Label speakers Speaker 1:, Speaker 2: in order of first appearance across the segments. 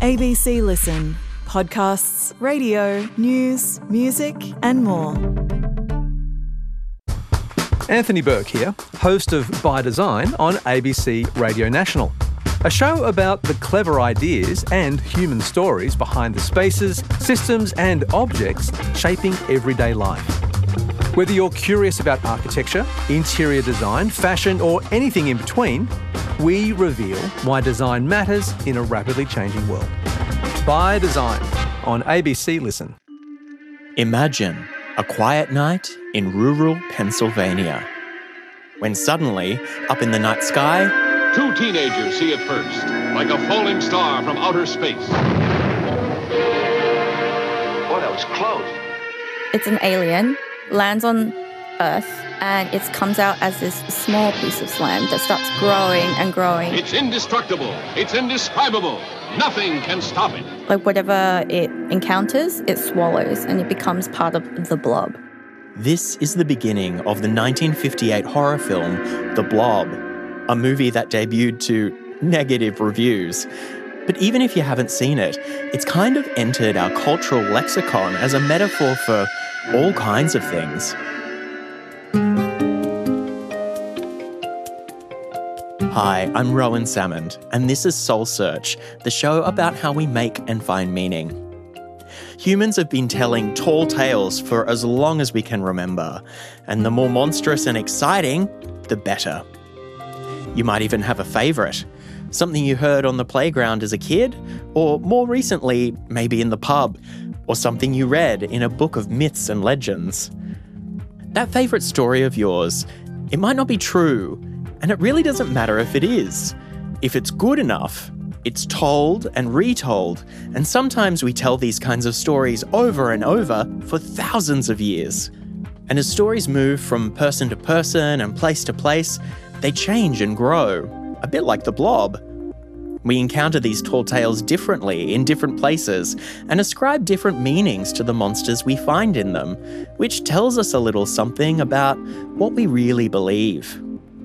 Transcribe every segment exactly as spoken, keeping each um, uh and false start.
Speaker 1: A B C Listen. Podcasts, radio, news, music and more.
Speaker 2: Anthony Burke here, host of By Design on A B C Radio National. A show about the clever ideas and human stories behind the spaces, systems and objects shaping everyday life. Whether you're curious about architecture, interior design, fashion or anything in between, we reveal why design matters in a rapidly changing world. By Design on A B C Listen.
Speaker 3: Imagine a quiet night in rural Pennsylvania, when suddenly, up in the night sky,
Speaker 4: two teenagers see it first, like a falling star from outer space.
Speaker 5: Boy, that was close.
Speaker 6: It's an alien, lands on Earth, and it comes out as this small piece of slime that starts growing and growing.
Speaker 4: It's indestructible. It's indescribable. Nothing can stop it.
Speaker 6: Like whatever it encounters, it swallows and it becomes part of the blob.
Speaker 3: This is the beginning of the nineteen fifty-eight horror film The Blob, a movie that debuted to negative reviews. But even if you haven't seen it, it's kind of entered our cultural lexicon as a metaphor for all kinds of things. Hi, I'm Rowan Salmond, and this is Soul Search, the show about how we make and find meaning. Humans have been telling tall tales for as long as we can remember, and the more monstrous and exciting, the better. You might even have a favourite, something you heard on the playground as a kid, or more recently, maybe in the pub, or something you read in a book of myths and legends. That favourite story of yours, it might not be true, and it really doesn't matter if it is. If it's good enough, it's told and retold, and sometimes we tell these kinds of stories over and over for thousands of years. And as stories move from person to person and place to place, they change and grow, a bit like the blob. We encounter these tall tales differently in different places and ascribe different meanings to the monsters we find in them, which tells us a little something about what we really believe.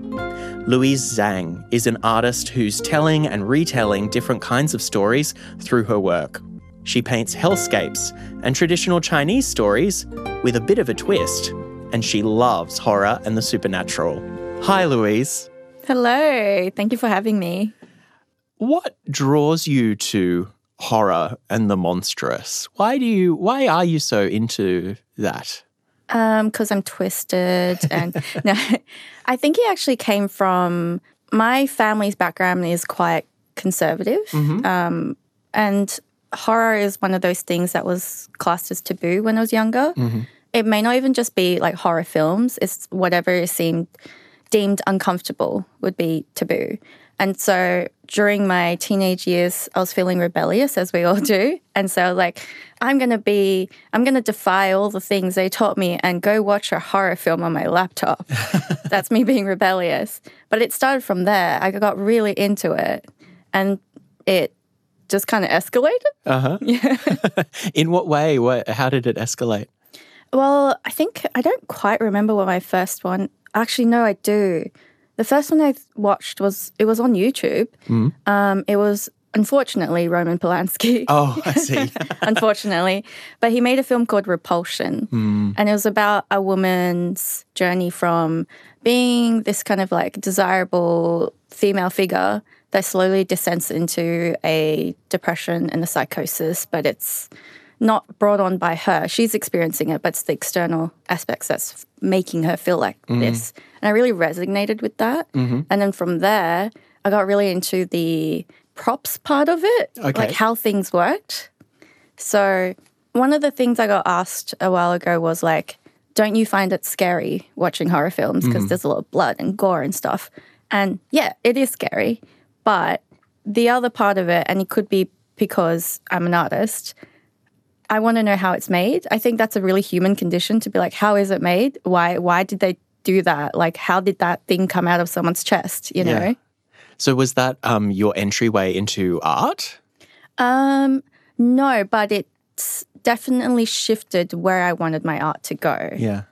Speaker 3: Louise Zhang is an artist who's telling and retelling different kinds of stories through her work. She paints hellscapes and traditional Chinese stories with a bit of a twist, and she loves horror and the supernatural. Hi, Louise.
Speaker 6: Hello, thank you for having me.
Speaker 3: What draws you to horror and the monstrous? Why do you? Why are you so into that?
Speaker 6: Um, because I'm twisted, and no, I think it actually came from my family's background is quite conservative,
Speaker 3: Mm-hmm.
Speaker 6: um, and horror is one of those things that was classed as taboo when I was younger.
Speaker 3: Mm-hmm.
Speaker 6: It may not even just be like horror films; it's whatever seemed deemed uncomfortable would be taboo. And so during my teenage years, I was feeling rebellious, as we all do. And so like, I'm going to be, I'm going to defy all the things they taught me and go watch a horror film on my laptop. That's me being rebellious. But it started from there. I got really into it and it just kind of escalated.
Speaker 3: Uh-huh.
Speaker 6: Yeah.
Speaker 3: In what way? What, how did it escalate?
Speaker 6: Well, I think, I don't quite remember what my first one, actually, no, I do. The first one I watched was, it was on YouTube.
Speaker 3: Mm.
Speaker 6: Um, it was, unfortunately, Roman Polanski.
Speaker 3: Oh, I see.
Speaker 6: Unfortunately. But he made a film called Repulsion.
Speaker 3: Mm.
Speaker 6: And it was about a woman's journey from being this kind of like desirable female figure that slowly descends into a depression and a psychosis, but it's not brought on by her. She's experiencing it, but it's the external aspects that's making her feel like
Speaker 3: Mm.
Speaker 6: this. And I really resonated with that.
Speaker 3: Mm-hmm.
Speaker 6: And then from there, I got really into the props part of it,
Speaker 3: Okay.
Speaker 6: like how things worked. So one of the things I got asked a while ago was like, don't you find it scary watching horror films? Because
Speaker 3: Mm.
Speaker 6: there's a lot of blood and gore and stuff. And yeah, it is scary. But the other part of it, and it could be because I'm an artist, I want to know how it's made. I think that's a really human condition to be like, how is it made? Why why did they do that? Like, how did that thing come out of someone's chest, you know?
Speaker 3: Yeah. So was that um, your entryway into art?
Speaker 6: Um, no, but it's definitely shifted where I wanted my art to go.
Speaker 3: Yeah.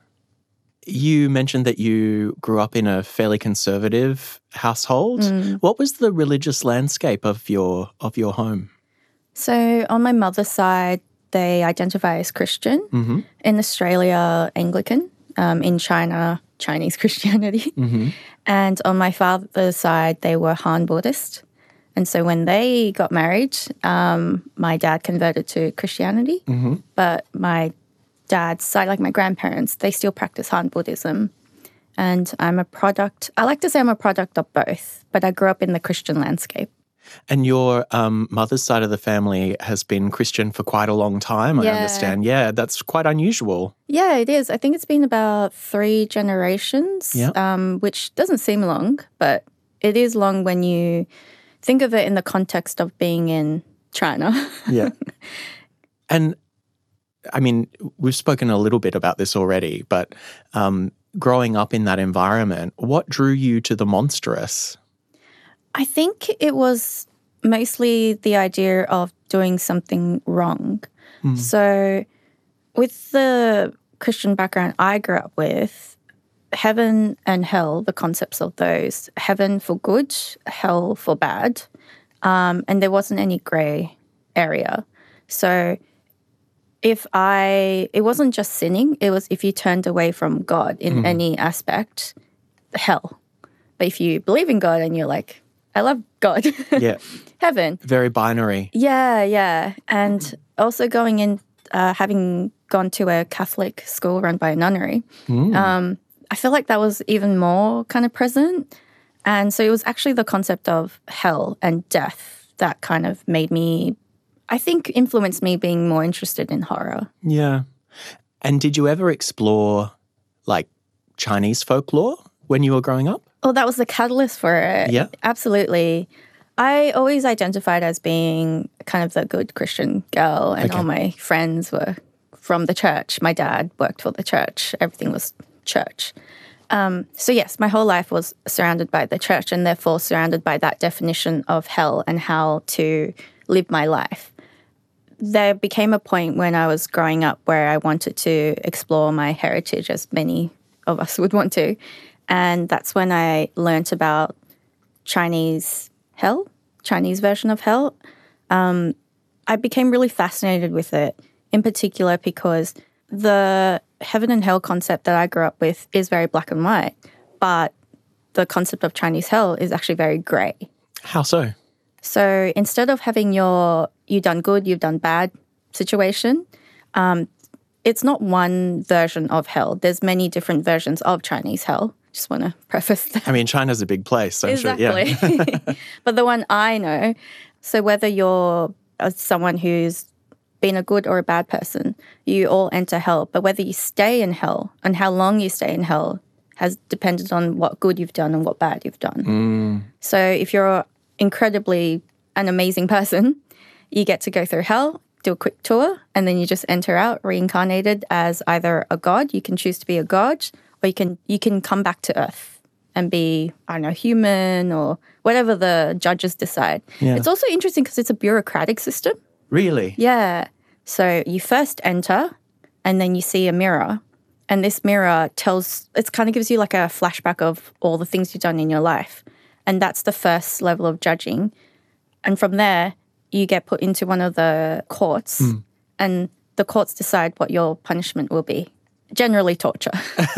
Speaker 3: You mentioned that you grew up in a fairly conservative household.
Speaker 6: Mm.
Speaker 3: What was the religious landscape of your of your home?
Speaker 6: So on my mother's side, they identify as Christian.
Speaker 3: Mm-hmm.
Speaker 6: In Australia, Anglican. Um, in China, Chinese Christianity.
Speaker 3: Mm-hmm.
Speaker 6: And on my father's side, they were Han Buddhist. And so when they got married, um, my dad converted to Christianity.
Speaker 3: Mm-hmm.
Speaker 6: But my dad's side, like my grandparents, they still practice Han Buddhism. And I'm a product, I like to say I'm a product of both, but I grew up in the Christian landscape.
Speaker 3: And your um, mother's side of the family has been Christian for quite a long time, I
Speaker 6: Yeah.
Speaker 3: understand. Yeah, that's quite unusual.
Speaker 6: Yeah, it is. I think it's been about three generations,
Speaker 3: Yeah.
Speaker 6: um, which doesn't seem long, but it is long when you think of it in the context of being in China.
Speaker 3: Yeah. And, I mean, we've spoken a little bit about this already, but um, growing up in that environment, what drew you to the monstrous?
Speaker 6: I think it was mostly the idea of doing something wrong.
Speaker 3: Mm.
Speaker 6: So with the Christian background I grew up with, heaven and hell, the concepts of those, heaven for good, hell for bad, um, and there wasn't any grey area. So if I, it wasn't just sinning, it was if you turned away from God in
Speaker 3: Mm.
Speaker 6: any aspect, hell. But if you believe in God and you're like, I love God,
Speaker 3: Yeah,
Speaker 6: heaven.
Speaker 3: very binary.
Speaker 6: Yeah, yeah. And also going in, uh, having gone to a Catholic school run by a nunnery,
Speaker 3: Mm.
Speaker 6: um, I feel like that was even more kind of present. And so it was actually the concept of hell and death that kind of made me, I think, influenced me being more interested in horror.
Speaker 3: Yeah. And did you ever explore, like, Chinese folklore when you were growing up?
Speaker 6: Oh, that was the catalyst for it.
Speaker 3: Yeah.
Speaker 6: Absolutely. I always identified as being kind of the good Christian girl, and
Speaker 3: Okay.
Speaker 6: all my friends were from the church. My dad worked for the church. Everything was church. Um, so yes, my whole life was surrounded by the church, and therefore surrounded by that definition of hell and how to live my life. There became a point when I was growing up where I wanted to explore my heritage, as many of us would want to. And that's when I learnt about Chinese hell, Chinese version of hell. Um, I became really fascinated with it, in particular because the heaven and hell concept that I grew up with is very black and white, but the concept of Chinese hell is actually very grey.
Speaker 3: How so?
Speaker 6: So instead of having your you done good, you've done bad situation, um, it's not one version of hell. There's many different versions of Chinese hell. Just want to preface that.
Speaker 3: I mean, China's a big place, I'm
Speaker 6: Exactly.
Speaker 3: sure. Yeah.
Speaker 6: But the one I know, so whether you're uh, someone who's been a good or a bad person, you all enter hell. But whether you stay in hell and how long you stay in hell has depended on what good you've done and what bad you've done.
Speaker 3: Mm.
Speaker 6: So if you're incredibly an amazing person, you get to go through hell, do a quick tour, and then you just enter out reincarnated as either a god. You can choose to be a god, or you can you can come back to Earth and be, I don't know, human or whatever the judges decide.
Speaker 3: Yeah.
Speaker 6: It's also interesting because it's a bureaucratic system.
Speaker 3: Really?
Speaker 6: Yeah. So you first enter and then you see a mirror. And this mirror tells, it kind of gives you like a flashback of all the things you've done in your life. And that's the first level of judging. And from there, you get put into one of the courts
Speaker 3: Mm.
Speaker 6: and the courts decide what your punishment will be. Generally torture.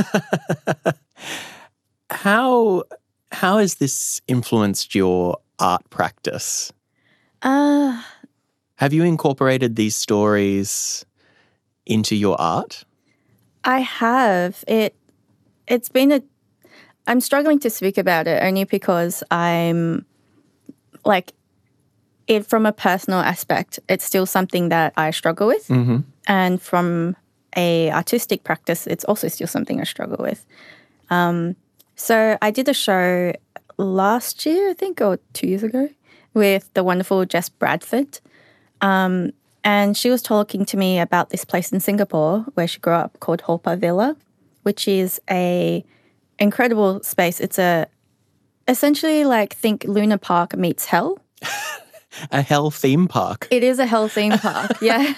Speaker 3: How how has this influenced your art practice?
Speaker 6: Uh,
Speaker 3: Have you incorporated these stories into your art?
Speaker 6: I have. It, it's been a, I'm struggling to speak about it only because I'm like, it from a personal aspect, it's still something that I struggle with.
Speaker 3: Mm-hmm.
Speaker 6: And from a artistic practice, it's also still something I struggle with. Um, so I did a show last year, I think, or two years ago, with the wonderful Jess Bradford. Um, and she was talking to me about this place in Singapore where she grew up called Haw Par Villa, which is a incredible space. It's a essentially like think Luna Park meets hell.
Speaker 3: A hell theme park.
Speaker 6: It is a hell theme park, yeah.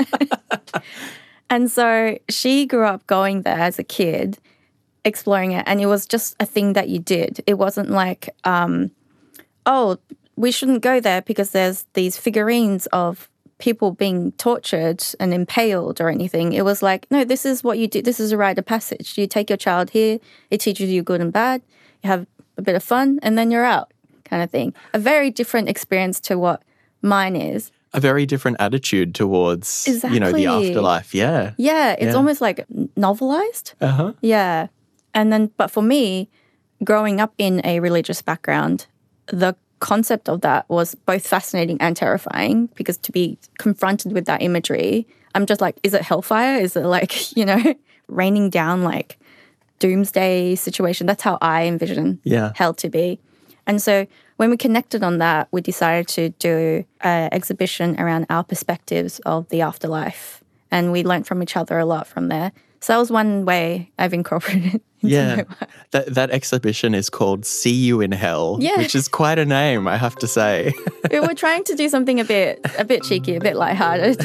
Speaker 6: And so she grew up going there as a kid, exploring it, and it was just a thing that you did. It wasn't like, um, oh, we shouldn't go there because there's these figurines of people being tortured and impaled or anything. It was like, no, this is what you do. This is a rite of passage. You take your child here, it teaches you good and bad, you have a bit of fun, and then you're out, kind of thing. A very different experience to what mine is.
Speaker 3: A very different attitude towards,
Speaker 6: exactly.
Speaker 3: you know, the afterlife. Yeah.
Speaker 6: Yeah, it's
Speaker 3: Yeah.
Speaker 6: almost like novelized.
Speaker 3: Uh-huh.
Speaker 6: Yeah. And then, but for me, growing up in a religious background, the concept of that was both fascinating and terrifying, because to be confronted with that imagery, I'm just like, is it hellfire? Is it like, you know, raining down like doomsday situation? That's how I envision
Speaker 3: Yeah.
Speaker 6: hell to be. And so when we connected on that, we decided to do an exhibition around our perspectives of the afterlife. And we learned from each other a lot from there. So that was one way I've incorporated it into
Speaker 3: Yeah.
Speaker 6: my work.
Speaker 3: That that exhibition is called See You in Hell,
Speaker 6: Yeah.
Speaker 3: which is quite a name, I have to say.
Speaker 6: We were trying to do something a bit a bit cheeky, a bit lighthearted.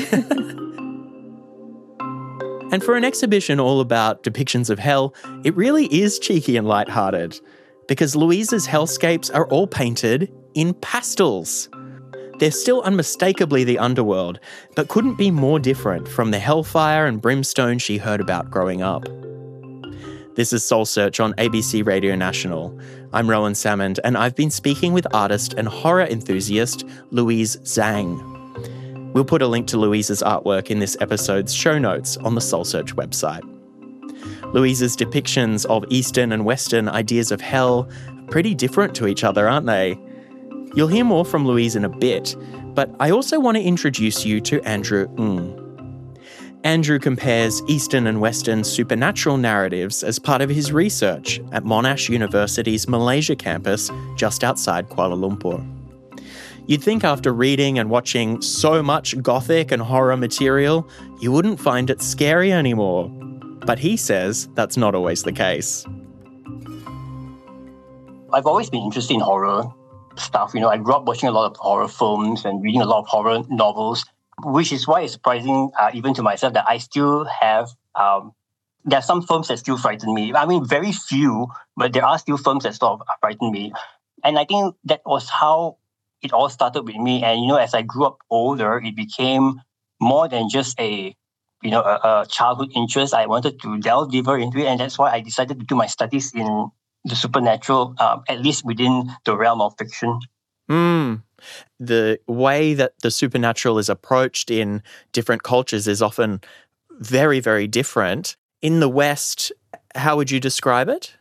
Speaker 3: And for an exhibition all about depictions of hell, it really is cheeky and lighthearted, because Louise's hellscapes are all painted in pastels. They're still unmistakably the underworld, but couldn't be more different from the hellfire and brimstone she heard about growing up. This is Soul Search on A B C Radio National. I'm Rowan Salmond, and I've been speaking with artist and horror enthusiast Louise Zhang. We'll put a link to Louise's artwork in this episode's show notes on the Soul Search website. Louise's depictions of Eastern and Western ideas of hell are pretty different to each other, aren't they? You'll hear more from Louise in a bit, but I also want to introduce you to Andrew Ng. Andrew compares Eastern and Western supernatural narratives as part of his research at Monash University's Malaysia campus just outside Kuala Lumpur. You'd think after reading and watching so much gothic and horror material, you wouldn't find it scary anymore. But he says that's not always the case.
Speaker 7: I've always been interested in horror stuff. You know, I grew up watching a lot of horror films and reading a lot of horror novels, which is why it's surprising, uh, even to myself, that I still have, um, there are some films that still frighten me. I mean, very few, but there are still films that sort of frighten me. And I think that was how it all started with me. And, you know, as I grew up older, it became more than just a, you know, a, a childhood interest. I wanted to delve deeper into it. And that's why I decided to do my studies in the supernatural, um, at least within the realm of fiction.
Speaker 3: Mm. The way that the supernatural is approached in different cultures is often very, very different. In the West, how would you describe it?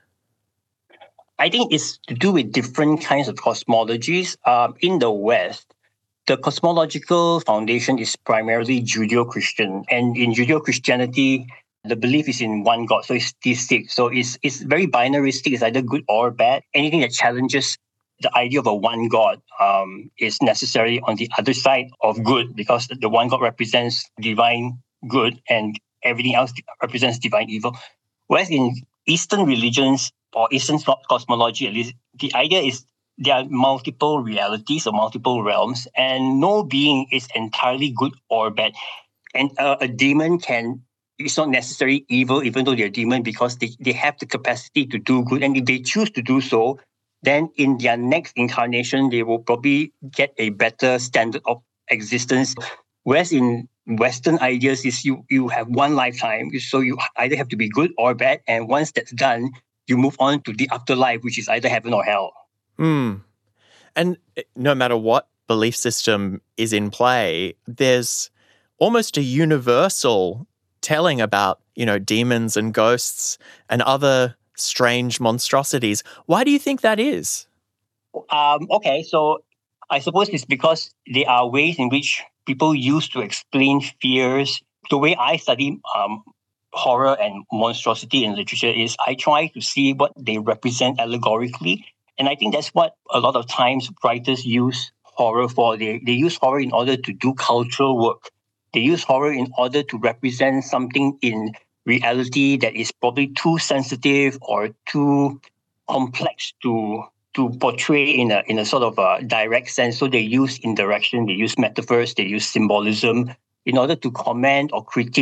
Speaker 7: I think it's to do with different kinds of cosmologies. Um, in the West, the cosmological foundation is primarily Judeo-Christian. And in Judeo-Christianity, the belief is in one God, so it's theistic. So it's it's very binaristic. It's either good or bad. Anything that challenges the idea of a one God um, is necessarily on the other side of good, because the one God represents divine good and everything else represents divine evil. Whereas in Eastern religions, or Eastern cosmology at least, the idea is there are multiple realities or multiple realms, and no being is entirely good or bad. And uh, a demon can, it's not necessarily evil, even though they're a demon, because they, they have the capacity to do good. And if they choose to do so, then in their next incarnation, they will probably get a better standard of existence. Whereas in Western ideas is you, you have one lifetime, so you either have to be good or bad. And once that's done, you move on to the afterlife, which is either heaven or hell.
Speaker 3: Mm. And no matter what belief system is in play, there's almost a universal telling about, you know, demons and ghosts and other strange monstrosities. Why do you think that is?
Speaker 7: Um, okay, so I suppose it's because there are ways in which people use to explain fears. The way I study um, horror and monstrosity in literature is I try to see what they represent allegorically. And I think that's what a lot of times writers use horror for. They, they use horror in order to do cultural work. They use horror in order to represent something in reality that is probably too sensitive or too complex to to portray in a in a sort of a direct sense. So they use indirection, they use metaphors, they use symbolism in order to comment or critique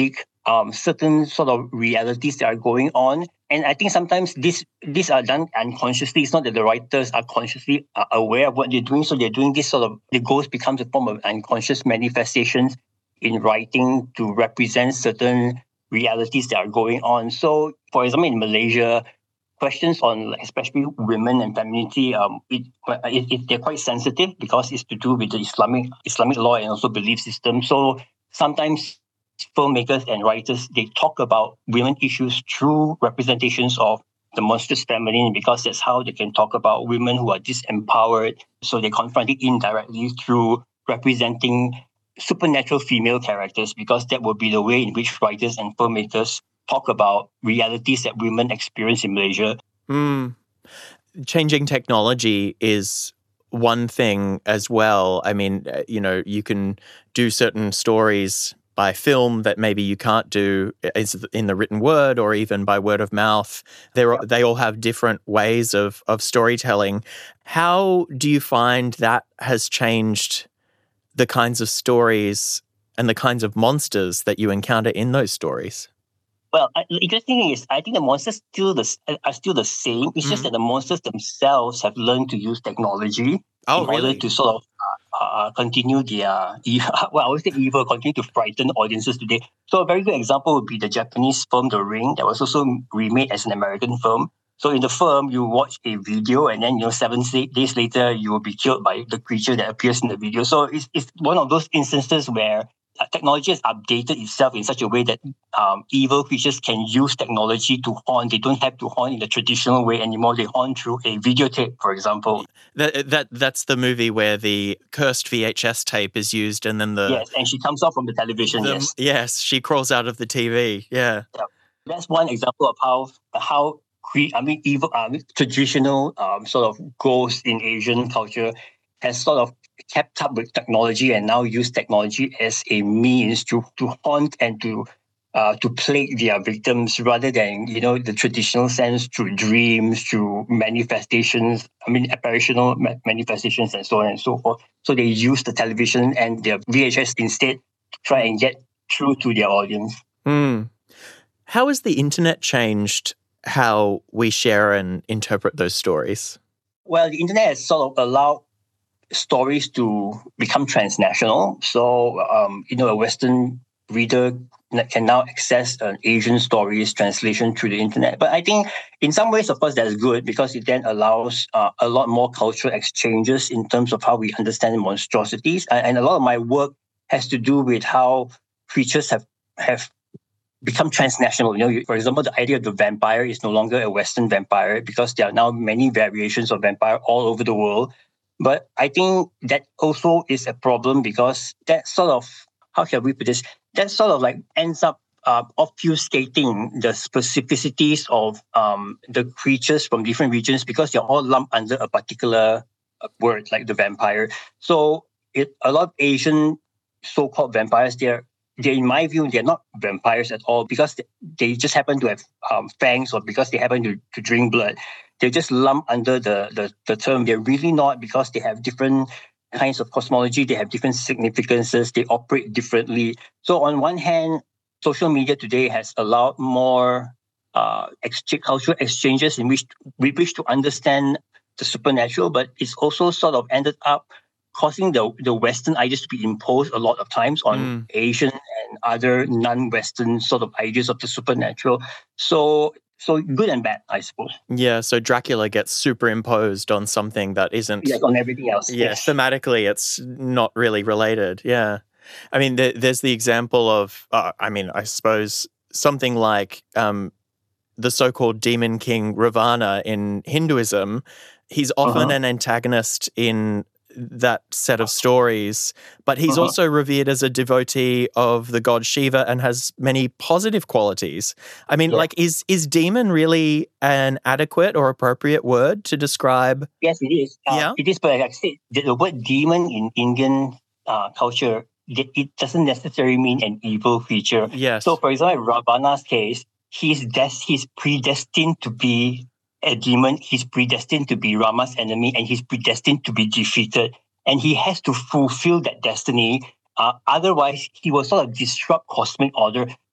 Speaker 7: um, certain sort of realities that are going on. And I think sometimes this these are done unconsciously. It's not that the writers are consciously uh, aware of what they're doing. So they're doing this sort of, the ghost becomes a form of unconscious manifestations in writing to represent certain realities that are going on. So, for example, in Malaysia, questions on especially women and femininity, um, it, it, it, they're quite sensitive because it's to do with the Islamic Islamic law and also belief system. So sometimes filmmakers and writers, they talk about women issues through representations of the monstrous feminine, because that's how they can talk about women who are disempowered. So they confront it indirectly through representing supernatural female characters, because that would be the way in which writers and filmmakers talk about realities that women experience in Malaysia.
Speaker 3: Mm. Changing technology is one thing as well. I mean, you know, you can do certain stories by film that maybe you can't do in the written word or even by word of mouth. They're, they all have different ways of, of storytelling. How do you find that has changed the kinds of stories and the kinds of monsters that you encounter in those stories?
Speaker 7: Well, the interesting thing is, I think the monsters still the, are still the same. It's mm-hmm. just that the monsters themselves have learned to use technology
Speaker 3: oh,
Speaker 7: in
Speaker 3: really?
Speaker 7: order to sort of uh, uh, continue their, evil, well, I always say evil, continue to frighten audiences today. So a very good example would be the Japanese film The Ring, that was also remade as an American film. So in the film, you watch a video, and then, you know, seven days later, you will be killed by the creature that appears in the video. So it's, it's one of those instances where technology has updated itself in such a way that um, evil creatures can use technology to haunt. They don't have to haunt in the traditional way anymore. They haunt through a videotape, for example.
Speaker 3: That, that That's the movie where the cursed V H S tape is used, and then the...
Speaker 7: Yes, and she comes off from the television,
Speaker 3: the,
Speaker 7: yes.
Speaker 3: Yes, she crawls out of the T V, yeah. yeah.
Speaker 7: That's one example of how, how cre- I mean, evil, I mean, traditional um, sort of ghosts in Asian culture has sort of kept up with technology and now use technology as a means to, to haunt and to uh, to plague their victims, rather than, you know, the traditional sense through dreams, through manifestations, I mean, apparitional ma- manifestations and so on and so forth. So they use the television and their V H S instead to try and get through to their audience.
Speaker 3: Mm. How has the internet changed how we share and interpret those stories?
Speaker 7: Well, the internet has sort of allowed stories to become transnational. So, um, you know, a Western reader can now access an Asian story's translation through the internet. But I think in some ways, of course, that's good, because it then allows uh, a lot more cultural exchanges in terms of how we understand monstrosities. And, and a lot of my work has to do with how creatures have, have become transnational. You know, for example, the idea of the vampire is no longer a Western vampire, because there are now many variations of vampire all over the world. But I think that also is a problem, because that sort of, how shall we put this, that sort of like ends up uh, obfuscating the specificities of um, the creatures from different regions, because they're all lumped under a particular word, like the vampire. So it, a lot of Asian so-called vampires, they're, they're, in my view, they're not vampires at all, because they, they just happen to have um, fangs, or because they happen to, to drink blood. They're just lumped under the, the, the term. They're really not, because they have different kinds of cosmology, they have different significances, they operate differently. So on one hand, social media today has allowed more uh, exchange, cultural exchanges in which we wish to understand the supernatural, but it's also sort of ended up causing the, the Western ideas to be imposed a lot of times on mm. Asian and other non-Western sort of ideas of the supernatural. So So good and bad, I suppose.
Speaker 3: Yeah, so Dracula gets superimposed on something that isn't...
Speaker 7: Yeah, on everything else.
Speaker 3: Yeah, yes. Thematically, it's not really related, yeah. I mean, there, there's the example of, uh, I mean, I suppose something like um, the so-called demon king Ravana in Hinduism. He's often uh-huh. an antagonist in that set of stories, but he's uh-huh. also revered as a devotee of the god Shiva and has many positive qualities. I mean, yeah. like, is is demon really an adequate or appropriate word to describe?
Speaker 7: Yes, it is. Uh,
Speaker 3: yeah?
Speaker 7: It is, but like I said, the, the word demon in Indian uh, culture, it doesn't necessarily mean an evil creature.
Speaker 3: Yes.
Speaker 7: So, for example, in Ravana's case, he's, des- he's predestined to be a demon, he's predestined to be Rama's enemy, and he's predestined to be defeated. And he has to fulfill that destiny. Uh, otherwise, he will sort of disrupt cosmic order.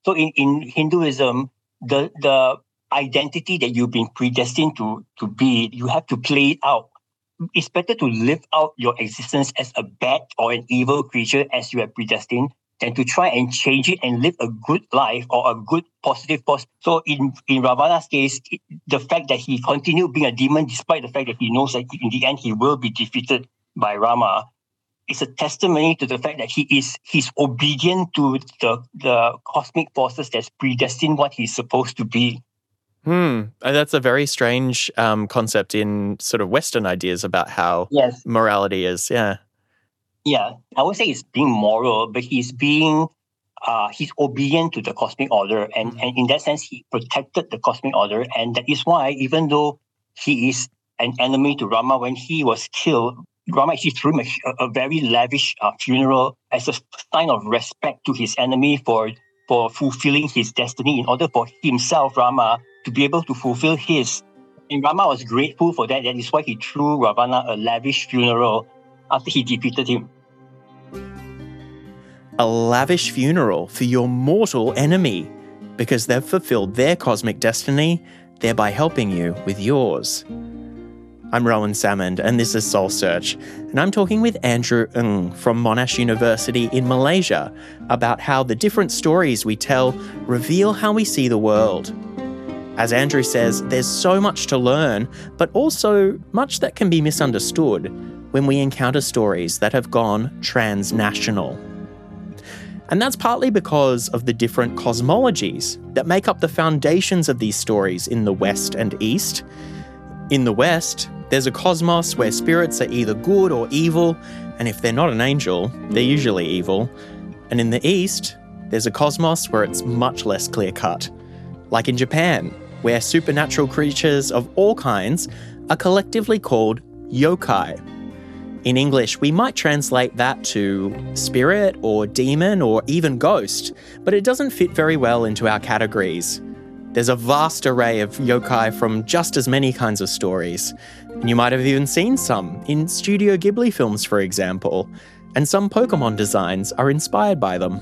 Speaker 7: So in, in Hinduism, the the identity that you've been predestined to, to be, you have to play it out. It's better to live out your existence as a bad or an evil creature as you are predestined than to try and change it and live a good life or a good positive force. So in, in Ravana's case, it, the fact that he continued being a demon despite the fact that he knows that in the end he will be defeated by Rama is a testimony to the fact that he is he's obedient to the, the cosmic forces that's predestined what he's supposed to be.
Speaker 3: Hmm. And that's a very strange um, concept in sort of Western ideas about how
Speaker 7: yes.
Speaker 3: morality is. Yeah.
Speaker 7: Yeah. I would say he's being moral, but he's being, uh, he's obedient to the cosmic order. And, mm. and in that sense, he protected the cosmic order. And that is why, even though he is an enemy to Rama, when he was killed, Rama actually threw him a, a very lavish uh, funeral as a sign of respect to his enemy for, for fulfilling his destiny in order for himself, Rama, to be able to fulfill his. And Rama was grateful for that. That is why he threw Ravana a lavish funeral after he defeated him.
Speaker 3: A lavish funeral for your mortal enemy because they've fulfilled their cosmic destiny, thereby helping you with yours. I'm Rowan Salmond, and this is Soul Search, and I'm talking with Andrew Ng from Monash University in Malaysia about how the different stories we tell reveal how we see the world. As Andrew says, there's so much to learn, but also much that can be misunderstood when we encounter stories that have gone transnational. And that's partly because of the different cosmologies that make up the foundations of these stories in the West and East. In the West, there's a cosmos where spirits are either good or evil, and if they're not an angel, they're usually evil. And in the East, there's a cosmos where it's much less clear-cut. Like in Japan, where supernatural creatures of all kinds are collectively called yokai. In English, we might translate that to spirit or demon or even ghost, but it doesn't fit very well into our categories. There's a vast array of yokai from just as many kinds of stories, and you might have even seen some in Studio Ghibli films, for example, and some Pokemon designs are inspired by them.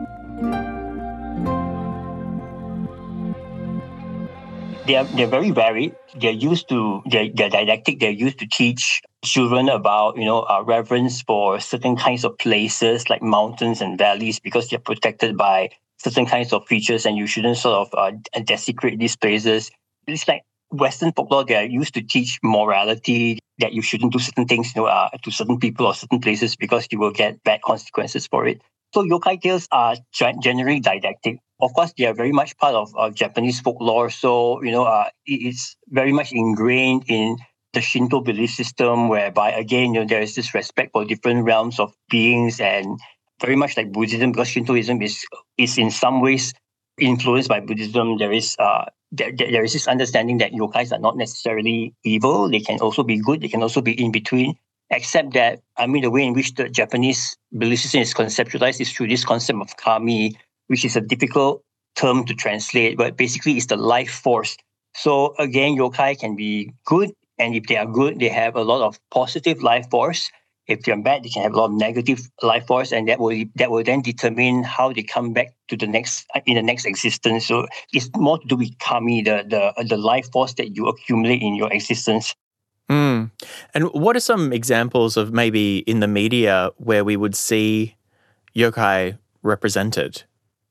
Speaker 7: They're, they're very varied. They're used to, they're, they're didactic. They're used to teach children about, you know, uh, reverence for certain kinds of places like mountains and valleys because they're protected by certain kinds of creatures and you shouldn't sort of uh, desecrate these places. It's like Western folklore, they're used to teach morality, that you shouldn't do certain things, you know, uh, to certain people or certain places because you will get bad consequences for it. So yokai tales are generally didactic. Of course, they are very much part of uh, Japanese folklore. So, you know, uh, it's very much ingrained in the Shinto belief system, whereby, again, you know, there is this respect for different realms of beings and very much like Buddhism, because Shintoism is is in some ways influenced by Buddhism. There is uh, there, there is this understanding that yokais are not necessarily evil. They can also be good. They can also be in between. Except that, I mean, the way in which the Japanese belief system is conceptualized is through this concept of kami, which is a difficult term to translate, but basically it's the life force. So again, yokai can be good, and if they are good, they have a lot of positive life force. If they're bad, they can have a lot of negative life force, and that will that will then determine how they come back to the next in the next existence. So it's more to do with kami, the the the life force that you accumulate in your existence.
Speaker 3: Mm. And what are some examples of maybe in the media where we would see yokai represented?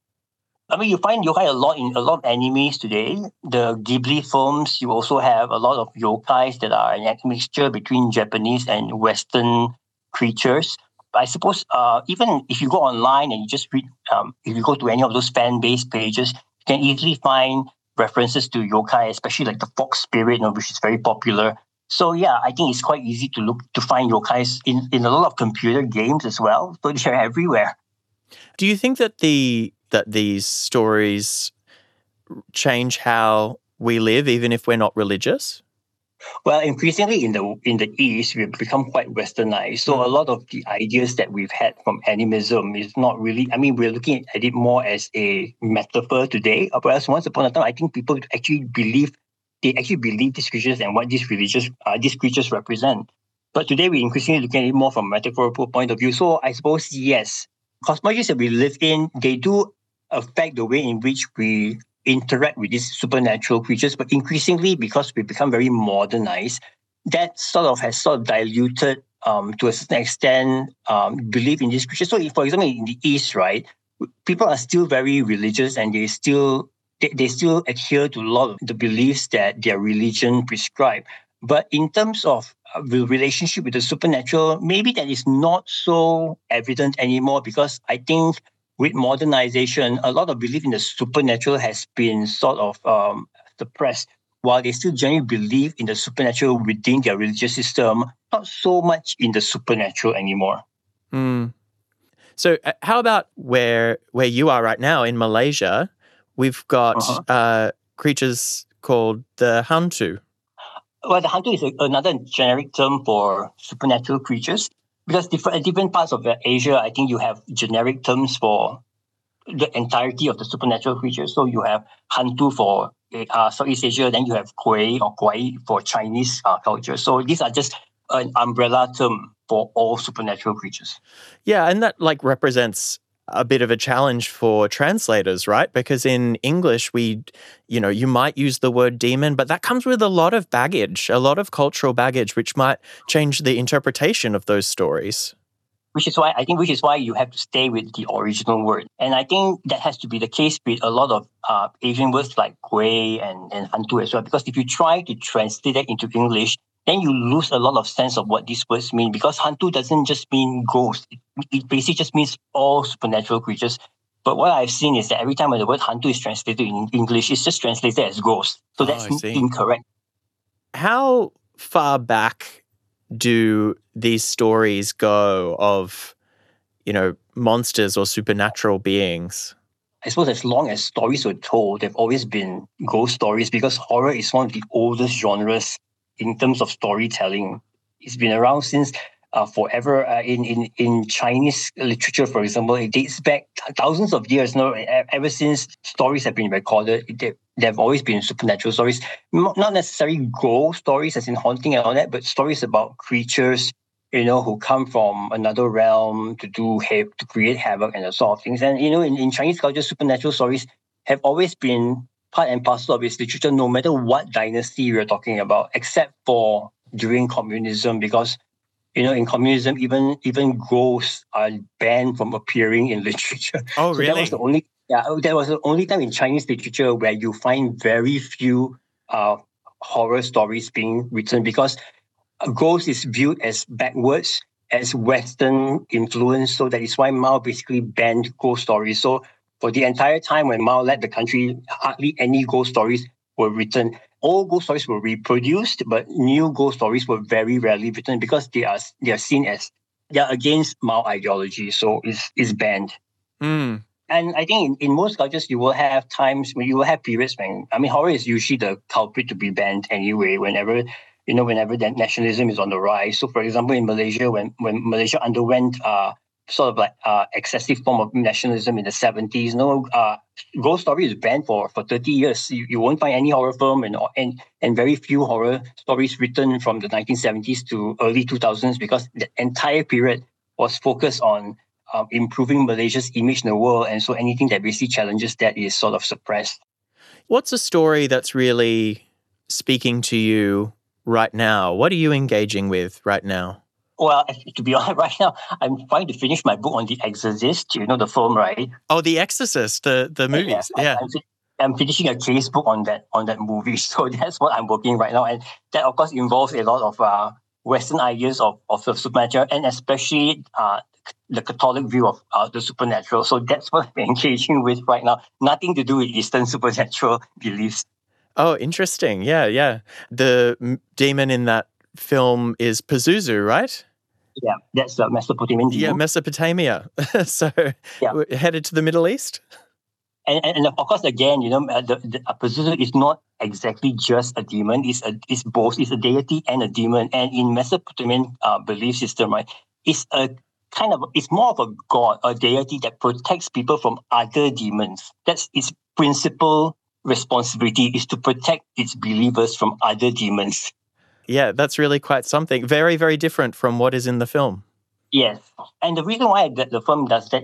Speaker 7: I mean, you find yokai a lot in a lot of animes today. The Ghibli films, you also have a lot of yokais that are an mixture between Japanese and Western creatures. I suppose uh, even if you go online and you just read, um, if you go to any of those fan-based pages, you can easily find references to yokai, especially like the fox spirit, you know, which is very popular. So yeah, I think it's quite easy to look to find yokais in, in a lot of computer games as well. So they're everywhere.
Speaker 3: Do you think that the that these stories change how we live, even if we're not religious?
Speaker 7: Well, increasingly in the in the East, we've become quite westernized. So mm. a lot of the ideas that we've had from animism is not really, I mean, we're looking at it more as a metaphor today. Whereas once upon a time, I think people actually believe, they actually believe these creatures and what these religious, uh, these creatures represent. But today we're increasingly looking at it more from a metaphorical point of view. So I suppose, yes, cosmologies that we live in, they do affect the way in which we interact with these supernatural creatures. But increasingly, because we become very modernized, that sort of has sort of diluted, um, to a certain extent, um, belief in these creatures. So, if, for example, in the East, right, people are still very religious, and they still they, they still adhere to a lot of the beliefs that their religion prescribe. But in terms of the relationship with the supernatural, maybe that is not so evident anymore, because I think with modernization, a lot of belief in the supernatural has been sort of um, suppressed, while they still generally believe in the supernatural within their religious system, not so much in the supernatural anymore.
Speaker 3: Mm. So uh, how about where where you are right now in Malaysia? We've got
Speaker 7: Uh-huh.
Speaker 3: uh, creatures called the hantu.
Speaker 7: Well, the hantu is a, another generic term for supernatural creatures, because different, at different parts of Asia, I think you have generic terms for the entirety of the supernatural creatures. So you have hantu for uh, Southeast Asia, then you have kuei or kuai for Chinese uh, culture. So these are just an umbrella term for all supernatural creatures.
Speaker 3: Yeah, and that like represents a bit of a challenge for translators, right? Because in English, we, you know, you might use the word demon, but that comes with a lot of baggage, a lot of cultural baggage, which might change the interpretation of those stories.
Speaker 7: Which is why I think, which is why you have to stay with the original word. And I think that has to be the case with a lot of uh, Asian words like kuei and, and hantu as well. Because if you try to translate that into English, then you lose a lot of sense of what these words mean, because hantu doesn't just mean ghost. It, it basically just means all supernatural creatures. But what I've seen is that every time when the word hantu is translated in English, it's just translated as ghost. So
Speaker 3: Oh,
Speaker 7: that's
Speaker 3: I see.
Speaker 7: incorrect.
Speaker 3: How far back do these stories go of, you know, monsters or supernatural beings?
Speaker 7: I suppose as long as stories were told, they've always been ghost stories, because horror is one of the oldest genres in terms of storytelling. It's been around since uh, forever. Uh, in, in, in Chinese literature, for example, it dates back thousands of years. No, ever since stories have been recorded, they, there have always been supernatural stories. Not necessarily ghost stories as in haunting and all that, but stories about creatures, you know, who come from another realm to do ha- to create havoc and that sort of things. And, you know, in, in Chinese culture, supernatural stories have always been part and parcel of its literature, no matter what dynasty we're talking about, except for during communism, because, you know, in communism, even even ghosts are banned from appearing in literature.
Speaker 3: Oh,
Speaker 7: so
Speaker 3: really?
Speaker 7: that was the only yeah, that was the only time in Chinese literature where you find very few uh, horror stories being written, because a ghost is viewed as backwards, as Western influence. So that is why Mao basically banned ghost stories. So for the entire time when Mao led the country, hardly any ghost stories were written. All ghost stories were reproduced, but new ghost stories were very rarely written, because they are they are seen as they are against Mao ideology. So it's it's banned.
Speaker 3: Mm.
Speaker 7: And I think in, in most cultures, you will have times when you will have periods when, I mean, horror is usually the culprit to be banned anyway, whenever, you know, whenever that nationalism is on the rise. So, for example, in Malaysia, when, when Malaysia underwent uh, sort of like uh, excessive form of nationalism in the seventies, no, uh, ghost story is banned for, for thirty years. You, you won't find any horror film and, and, and very few horror stories written from the nineteen seventies to early two thousands, because the entire period was focused on Um, improving Malaysia's image in the world, and so anything that basically challenges that is sort of suppressed.
Speaker 3: What's a story that's really speaking to you right now? What are you engaging with right now?
Speaker 7: Well, to be honest, right now, I'm trying to finish my book on The Exorcist, you know, the film, right?
Speaker 3: Oh, The Exorcist, the, the movies.
Speaker 7: Yeah.
Speaker 3: Yeah.
Speaker 7: I'm, I'm finishing a case book on that on that movie. So that's what I'm working right now. And that, of course, involves a lot of uh, Western ideas of, of the supernatural, and especially uh, the Catholic view of uh, the supernatural. So that's what I'm engaging with right now. Nothing to do with Eastern supernatural beliefs.
Speaker 3: Oh, interesting. Yeah, yeah. The m- demon in that film is Pazuzu, right?
Speaker 7: Yeah, that's the Mesopotamian demon.
Speaker 3: Yeah, Mesopotamia. So
Speaker 7: Yeah.
Speaker 3: we're headed to the Middle East?
Speaker 7: And, and, and of course, again, you know, the, the Pazuzu is not exactly just a demon. It's a it's both. It's a deity and a demon. And in Mesopotamian uh, belief system, right, it's a kind of it's more of a god, a deity that protects people from other demons. That's its principal responsibility, is to protect its believers from other demons.
Speaker 3: Yeah, that's really quite something. Very, very different from what is in the film.
Speaker 7: Yes, and the reason why the, the film does that is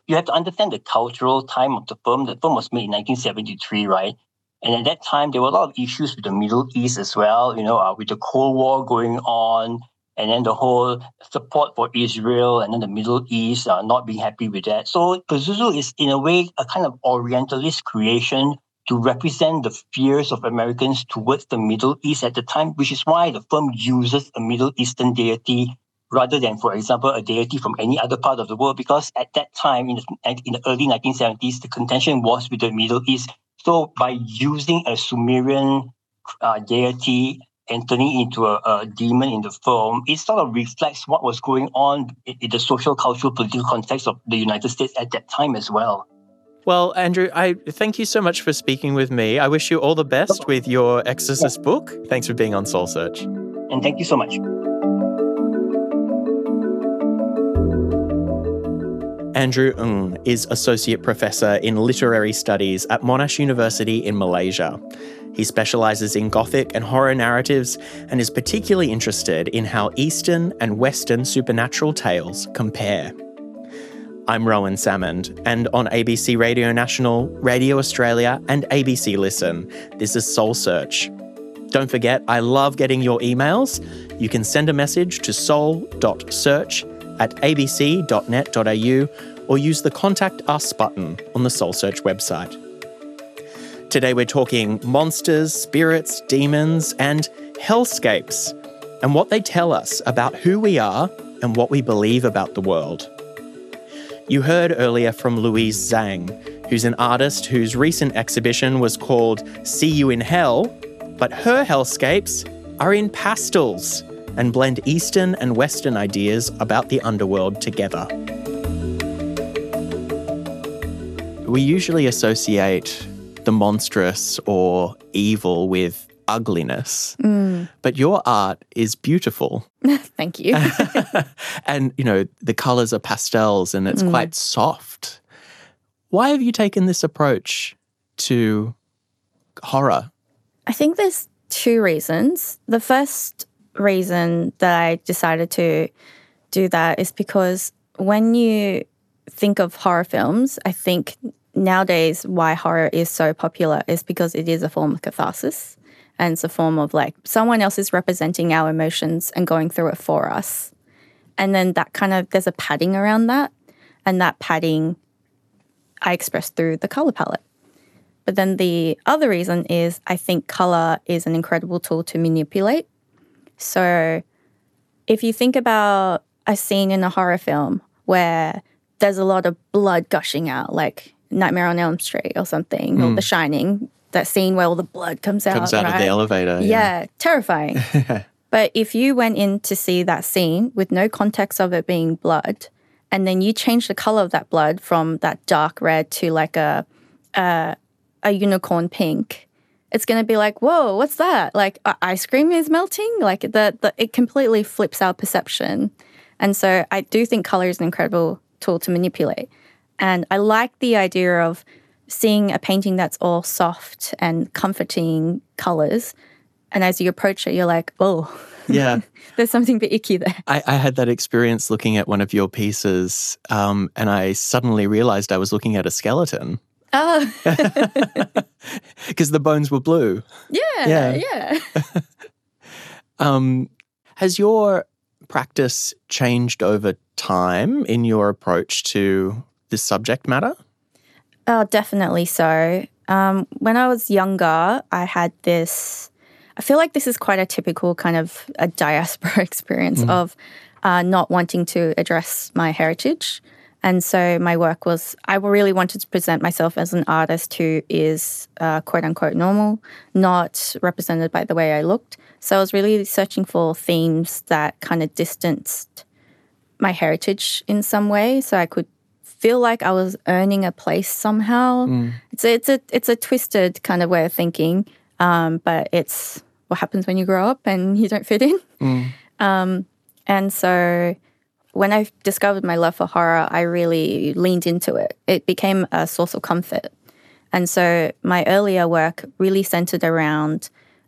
Speaker 7: you have to understand the cultural time of the film. The film was made in nineteen seventy-three, right? And at that time, there were a lot of issues with the Middle East as well, you know, uh, with the Cold War going on, and then the whole support for Israel, and then the Middle East uh, not being happy with that. So Pazuzu is, in a way, a kind of Orientalist creation to represent the fears of Americans towards the Middle East at the time, which is why the film uses a Middle Eastern deity rather than, for example, a deity from any other part of the world, because at that time, in the, in the early nineteen seventies, the contention was with the Middle East. So by using a Sumerian uh, deity and turning it into a, a demon in the film, it sort of reflects what was going on in, in the social, cultural, political context of the United States at that time as well.
Speaker 3: Well, Andrew, I thank you so much for speaking with me. I wish you all the best with your Exorcist book. Thanks for being on Soul Search.
Speaker 7: And thank you so much.
Speaker 3: Andrew Ng is Associate Professor in Literary Studies at Monash University in Malaysia. He specialises in Gothic and horror narratives and is particularly interested in how Eastern and Western supernatural tales compare. I'm Rowan Salmond, and on A B C Radio National, Radio Australia and A B C Listen, this is Soul Search. Don't forget, I love getting your emails. You can send a message to soul dot search at a b c dot net dot a u or use the Contact Us button on the Soul Search website. Today we're talking monsters, spirits, demons, and hellscapes, and what they tell us about who we are and what we believe about the world. You heard earlier from Louise Zhang, who's an artist whose recent exhibition was called See You in Hell, but her hellscapes are in pastels and blend Eastern and Western ideas about the underworld together. We usually associate the monstrous or evil with ugliness, mm. but your art is beautiful.
Speaker 6: Thank you.
Speaker 3: And, you know, the colours are pastels and it's mm. quite soft. Why have you taken this approach to horror?
Speaker 6: I think there's two reasons. The first reason that I decided to do that is because when you think of horror films, I think nowadays why horror is so popular is because it is a form of catharsis, and it's a form of like someone else is representing our emotions and going through it for us. And then that kind of, there's a padding around that, and that padding I express through the colour palette. But then the other reason is I think colour is an incredible tool to manipulate. So if you think about a scene in a horror film where there's a lot of blood gushing out, like Nightmare on Elm Street or something, mm. or The Shining, that scene where all the blood comes out.
Speaker 3: Comes out
Speaker 6: right?
Speaker 3: of the elevator.
Speaker 6: Yeah, yeah, terrifying. But if you went in to see that scene with no context of it being blood, and then you change the colour of that blood from that dark red to like a a, a unicorn pink, it's going to be like, whoa, what's that? Like uh, ice cream is melting? Like the, the it completely flips our perception. And so I do think colour is an incredible tool to manipulate. And I like the idea of seeing a painting that's all soft and comforting colours. And as you approach it, you're like, oh,
Speaker 3: yeah,
Speaker 6: there's something a bit icky there.
Speaker 3: I, I had that experience looking at one of your pieces, um, and I suddenly realised I was looking at a skeleton.
Speaker 6: Oh.
Speaker 3: Because the bones were blue.
Speaker 6: Yeah,
Speaker 3: yeah.
Speaker 6: yeah.
Speaker 3: um, has your practice changed over time in your approach to this subject matter?
Speaker 6: Oh, definitely so. Um, when I was younger, I had this, I feel like this is quite a typical kind of a diaspora experience mm. of uh, not wanting to address my heritage. And so my work was, I really wanted to present myself as an artist who is uh, quote unquote normal, not represented by the way I looked. So I was really searching for themes that kind of distanced my heritage in some way, so I could feel like I was earning a place somehow. Mm. It's a, it's a it's a twisted kind of way of thinking, um, but it's what happens when you grow up and you don't fit in. Mm. Um, and so when I discovered my love for horror, I really leaned into it. It became a source of comfort. And so my earlier work really centered around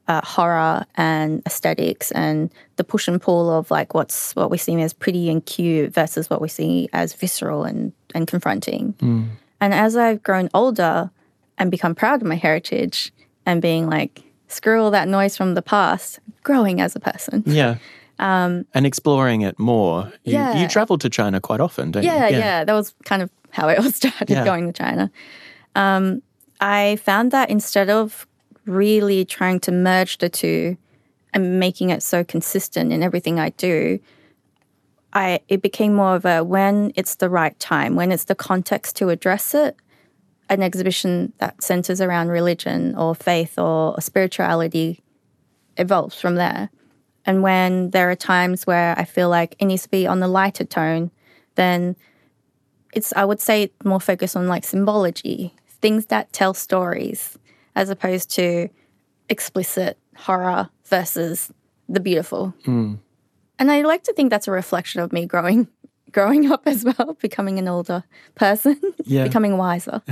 Speaker 6: uh, horror and aesthetics and the push and pull of like what's what we see as pretty and cute versus what we see as visceral and, and confronting.
Speaker 3: Mm.
Speaker 6: And as I've grown older and become proud of my heritage and being like, screw all that noise from the past, growing as a person.
Speaker 3: Yeah. Um, and exploring it more. You,
Speaker 6: yeah.
Speaker 3: you travel to China quite often, don't
Speaker 6: yeah,
Speaker 3: you?
Speaker 6: Yeah, yeah. That was kind of how it all started,
Speaker 3: yeah.
Speaker 6: going to China. Um, I found that instead of really trying to merge the two and making it so consistent in everything I do, I it became more of a when it's the right time, when it's the context to address it, an exhibition that centers around religion or faith or spirituality evolves from there. And when there are times where I feel like it needs to be on the lighter tone, then it's, I would say, more focused on like symbology, things that tell stories, as opposed to explicit horror versus the beautiful.
Speaker 3: Mm.
Speaker 6: And I like to think that's a reflection of me growing growing up as well, becoming an older person,
Speaker 3: yeah.
Speaker 6: becoming wiser.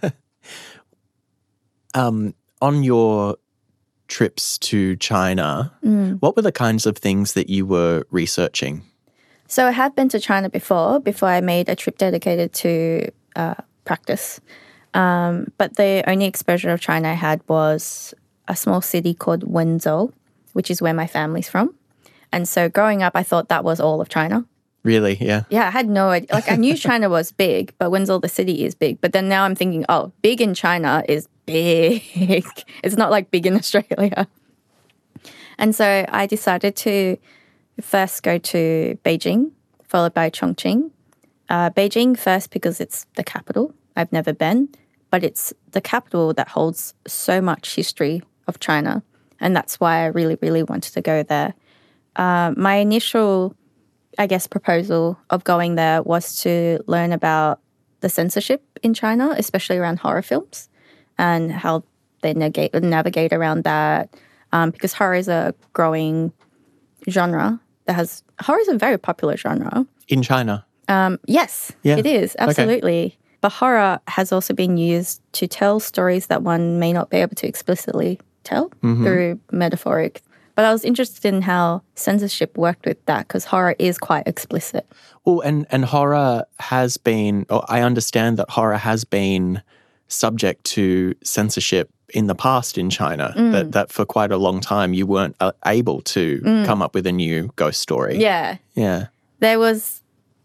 Speaker 3: um, on your trips to China,
Speaker 6: mm.
Speaker 3: what were the kinds of things that you were researching?
Speaker 6: So I had been to China before, before I made a trip dedicated to uh, practice. Um, but the only exposure of China I had was a small city called Wenzhou, which is where my family's from. And so growing up, I thought that was all of China.
Speaker 3: Really? Yeah.
Speaker 6: Yeah, I had no idea. Like, I knew China was big, but Wenzhou, the city, is big. But then now I'm thinking, oh, big in China is big. It's not like big in Australia. And so I decided to first go to Beijing, followed by Chongqing. Uh, Beijing first because it's the capital. I've never been, but it's the capital that holds so much history of China. And that's why I really, really wanted to go there. Uh, my initial, I guess, proposal of going there was to learn about the censorship in China, especially around horror films and how they navigate, navigate around that. Um, because horror is a growing genre that has, horror is a very popular genre.
Speaker 3: In China?
Speaker 6: Um, yes,
Speaker 3: yeah.
Speaker 6: it is. Absolutely.
Speaker 3: Okay.
Speaker 6: But horror has also been used to tell stories that one may not be able to explicitly tell
Speaker 3: mm-hmm.
Speaker 6: through metaphoric. But I was interested in how censorship worked with that because horror is quite explicit.
Speaker 3: Oh, and, and horror has been, or I understand that horror has been subject to censorship in the past in China,
Speaker 6: mm.
Speaker 3: that, that for quite a long time you weren't uh, able to
Speaker 6: mm.
Speaker 3: come up with a new ghost story.
Speaker 6: Yeah.
Speaker 3: Yeah.
Speaker 6: There was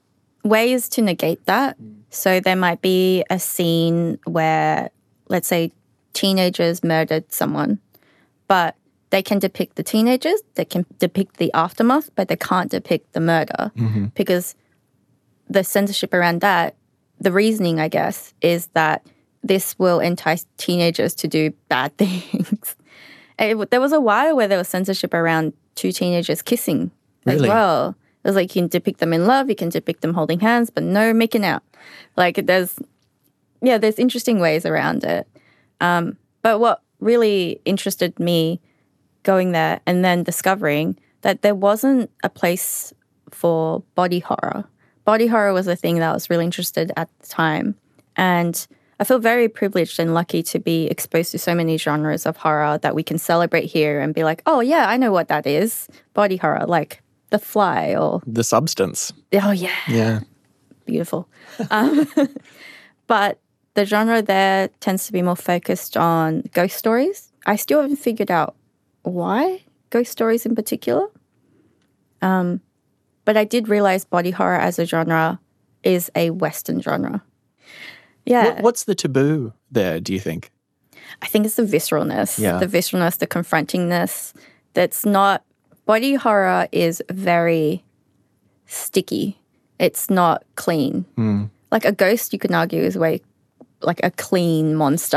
Speaker 6: ways to negate that. So there might be a scene where, let's say, teenagers murdered someone, but they can depict the teenagers, they can depict the aftermath, but they can't depict the murder
Speaker 3: mm-hmm.
Speaker 6: because the censorship around that, the reasoning, I guess, is that this will entice teenagers to do bad things. It, there was a while where there was censorship around two teenagers kissing as
Speaker 3: really?
Speaker 6: well. It was like you can depict them in love, you can depict them holding hands, but no making out. Like there's, yeah, there's interesting ways around it. Um, but what really interested me going there and then discovering that there wasn't a place for body horror. Body horror was a thing that I was really interested at the time. And I feel very privileged and lucky to be exposed to so many genres of horror that we can celebrate here and be like, oh, yeah, I know what that is. Body horror, like The Fly or...
Speaker 3: The Substance.
Speaker 6: Oh, yeah.
Speaker 3: Yeah.
Speaker 6: Beautiful. um, but the genre there tends to be more focused on ghost stories. I still haven't figured out why ghost stories in particular. Um, but I did realize body horror as a genre is a Western genre. Yeah.
Speaker 3: What, what's the taboo there, do you think?
Speaker 6: I think it's the visceralness.
Speaker 3: Yeah.
Speaker 6: The visceralness, the confrontingness. That's not... Body horror is very sticky. It's not clean.
Speaker 3: Mm.
Speaker 6: Like a ghost, you can argue, is way like a clean monster.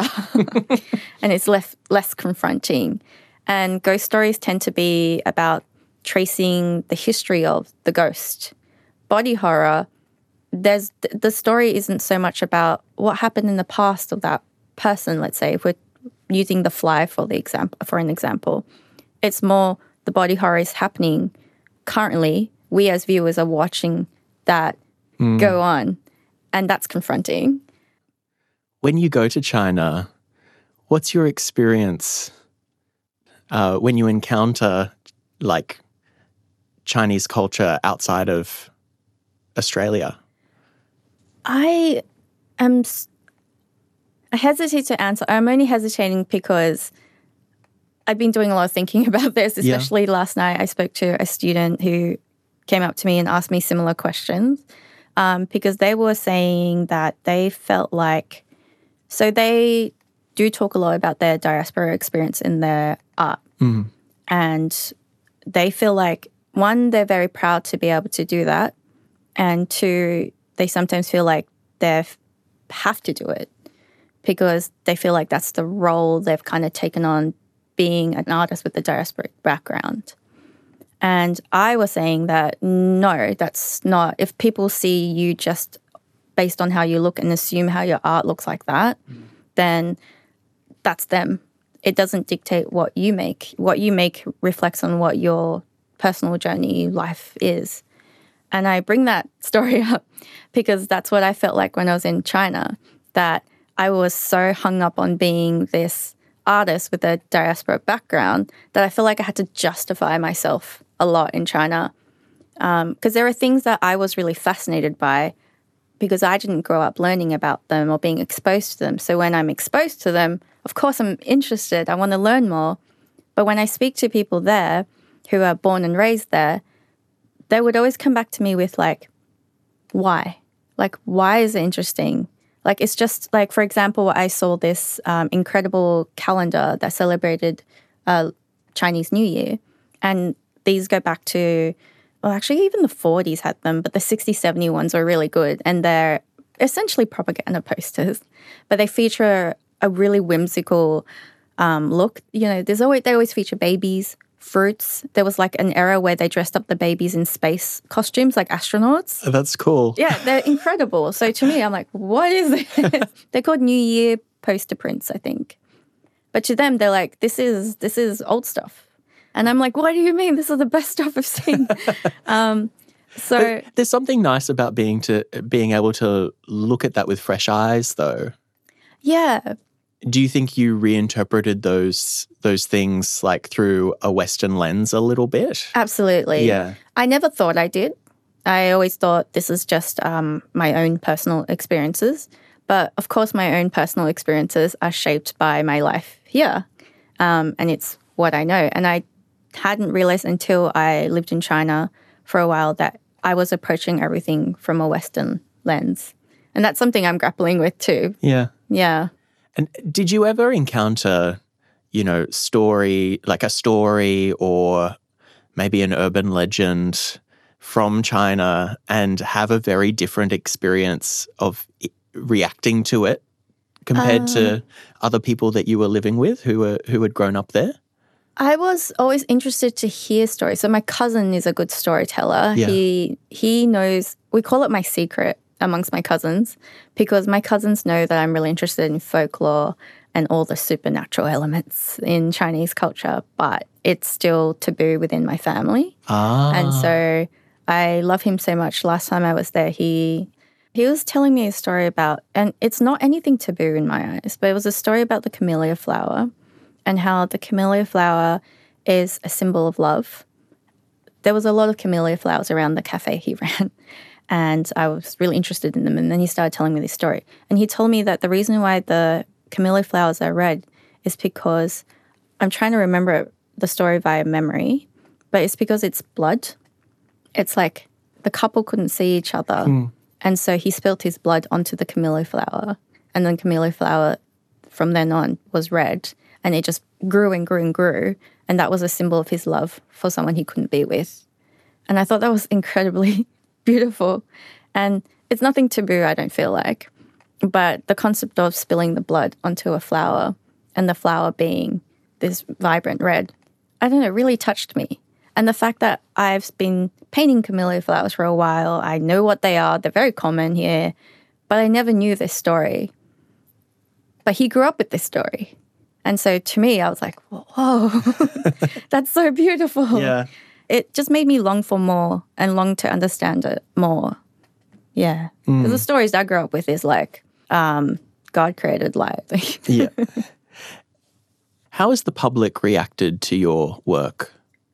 Speaker 6: And it's less, less confronting. And ghost stories tend to be about tracing the history of the ghost. Body horror, there's the story isn't so much about what happened in the past of that person, let's say, if we're using The Fly for the example for an example. It's more the body horror is happening currently. We as viewers are watching that mm. go on, and that's confronting.
Speaker 3: When you go to China, what's your experience uh, when you encounter like Chinese culture outside of Australia?
Speaker 6: I am. I hesitate to answer. I'm only hesitating because I've been doing a lot of thinking about this, especially yeah. last night. I spoke to a student who came up to me and asked me similar questions um, because they were saying that they felt like, so they do talk a lot about their diaspora experience in their art.
Speaker 3: Mm.
Speaker 6: And they feel like, one, they're very proud to be able to do that. And two, they sometimes feel like they have to do it because they feel like that's the role they've kind of taken on, being an artist with a diasporic background. And I was saying that, no, that's not. If people see you just based on how you look and assume how your art looks like that, mm. then that's them. It doesn't dictate what you make. What you make reflects on what your personal journey life is. And I bring that story up because that's what I felt like when I was in China, that I was so hung up on being this artist with a diaspora background that I feel like I had to justify myself a lot in China. Because um, there are things that I was really fascinated by because I didn't grow up learning about them or being exposed to them. So when I'm exposed to them, of course I'm interested. I want to learn more. But when I speak to people there who are born and raised there, they would always come back to me with like, why? Like, why is it interesting? Like, it's just like, for example, I saw this um, incredible calendar that celebrated uh, Chinese New Year. And these go back to, well, actually, even the forties had them, but the sixty, seventy ones are really good. And they're essentially propaganda posters, but they feature a really whimsical um, look. You know, there's always, they always feature babies, fruits. There was like an era where they dressed up the babies in space costumes like astronauts.
Speaker 3: Oh, that's cool.
Speaker 6: Yeah, they're incredible. So to me, I'm like, what is this? They're called New Year poster prints, I think. But to them, they're like, this is this is old stuff. And I'm like, what do you mean? This is the best stuff I've seen. um, so
Speaker 3: but there's something nice about being to being able to look at that with fresh eyes, though.
Speaker 6: Yeah.
Speaker 3: Do you think you reinterpreted those those things like through a Western lens a little bit?
Speaker 6: Absolutely.
Speaker 3: Yeah.
Speaker 6: I never thought I did. I always thought this is just um, my own personal experiences. But of course, my own personal experiences are shaped by my life here. Um, and it's what I know. And I hadn't realized until I lived in China for a while that I was approaching everything from a Western lens. And that's something I'm grappling with too.
Speaker 3: Yeah.
Speaker 6: Yeah.
Speaker 3: And did you ever encounter, you know, story, like a story or maybe an urban legend from China and have a very different experience of reacting to it compared uh, to other people that you were living with who were who had grown up there?
Speaker 6: I was always interested to hear stories. So my cousin is a good storyteller.
Speaker 3: Yeah.
Speaker 6: He he knows, we call it my secret amongst my cousins, because my cousins know that I'm really interested in folklore and all the supernatural elements in Chinese culture, but it's still taboo within my family.
Speaker 3: Ah.
Speaker 6: And so I love him so much. Last time I was there, he he was telling me a story about, and it's not anything taboo in my eyes, but it was a story about the camellia flower and how the camellia flower is a symbol of love. There was a lot of camellia flowers around the cafe he ran, and I was really interested in them. And then he started telling me this story. And he told me that the reason why the camellia flowers are red is because, I'm trying to remember the story via memory, but it's because it's blood. It's like the couple couldn't see each other. Mm. And so he spilt his blood onto the camellia flower. And then camellia flower from then on was red. And it just grew and grew and grew. And that was a symbol of his love for someone he couldn't be with. And I thought that was incredibly beautiful. And it's nothing taboo, I don't feel like. But the concept of spilling the blood onto a flower and the flower being this vibrant red, I don't know, really touched me. And the fact that I've been painting camellia flowers for a while, I know what they are, they're very common here, but I never knew this story. But he grew up with this story. And so to me, I was like, whoa, that's so beautiful.
Speaker 3: Yeah.
Speaker 6: It just made me long for more and long to understand it more. Yeah. Because mm. the stories I grew up with is like, um, God created light.
Speaker 3: Yeah. How has the public reacted to your work?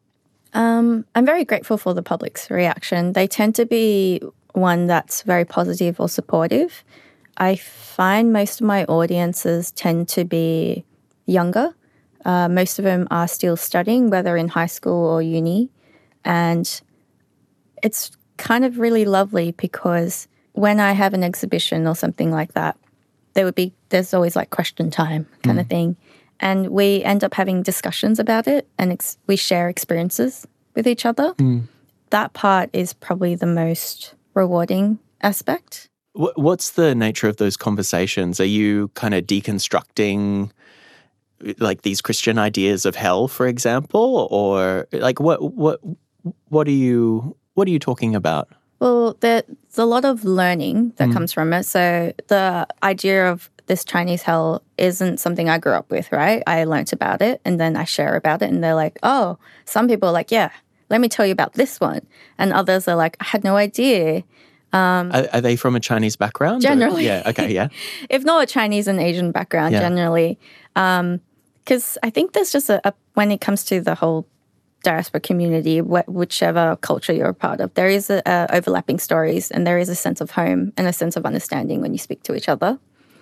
Speaker 6: Um, I'm very grateful for the public's reaction. They tend to be one that's very positive or supportive. I find most of my audiences tend to be younger. Uh, most of them are still studying, whether in high school or uni. And it's kind of really lovely because when I have an exhibition or something like that, there would be, there's always like question time kind mm. of thing. And we end up having discussions about it and ex- we share experiences with each other. Mm. That part is probably the most rewarding aspect.
Speaker 3: What's the nature of those conversations? Are you kind of deconstructing like these Christian ideas of hell, for example, or like what what what are you what are you talking about?
Speaker 6: Well, there's a lot of learning that mm. comes from it. So the idea of this Chinese hell isn't something I grew up with, right? I learnt about it and then I share about it and they're like, oh, some people are like, yeah, let me tell you about this one. And others are like, I had no idea. Um,
Speaker 3: are, are they from a Chinese background?
Speaker 6: Generally.
Speaker 3: Or? Yeah, okay, yeah.
Speaker 6: If not a Chinese and Asian background, yeah. generally. Because um, I think there's just a, a, when it comes to the whole diaspora community, wh- whichever culture you're a part of, there is a, a overlapping stories and there is a sense of home and a sense of understanding when you speak to each other.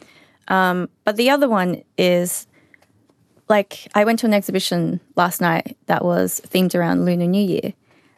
Speaker 6: Um, but the other one is, like, I went to an exhibition last night that was themed around Lunar New Year.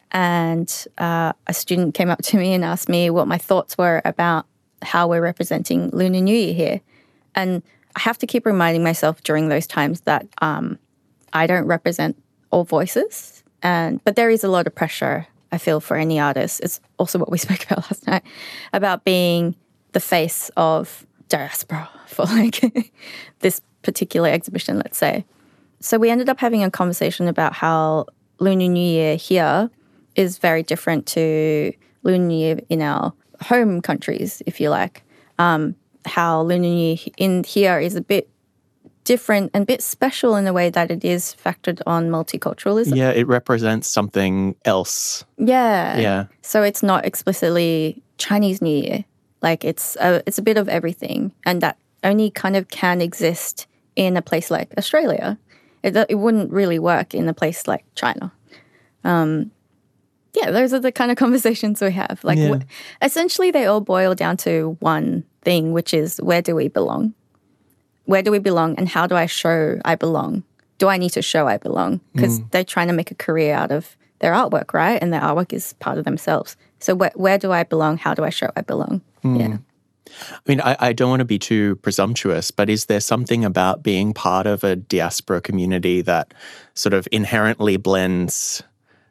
Speaker 6: And uh, a student came up to me and asked me what my thoughts were about how we're representing Lunar New Year here. And I have to keep reminding myself during those times that um, I don't represent all voices. And but there is a lot of pressure, I feel, for any artist. It's also what we spoke about last night, about being the face of diaspora for like this particular exhibition, let's say. So we ended up having a conversation about how Lunar New Year here is very different to Lunar New Year in our home countries, if you like. Um, how Lunar New Year in here is a bit different and a bit special in the way that it is factored on multiculturalism.
Speaker 3: Yeah, it represents something else.
Speaker 6: Yeah.
Speaker 3: Yeah.
Speaker 6: So it's not explicitly Chinese New Year. Like it's a, it's a bit of everything. And that only kind of can exist in a place like Australia. It, it wouldn't really work in a place like China. Um, yeah, those are the kind of conversations we have. Like, yeah. w- essentially, they all boil down to one thing, which is where do we belong? Where do we belong, and how do I show I belong? Do I need to show I belong? Because mm. they're trying to make a career out of their artwork, right? And their artwork is part of themselves. So where, where do I belong? How do I show I belong? Mm. Yeah.
Speaker 3: I mean, I, I don't want to be too presumptuous, but is there something about being part of a diaspora community that sort of inherently blends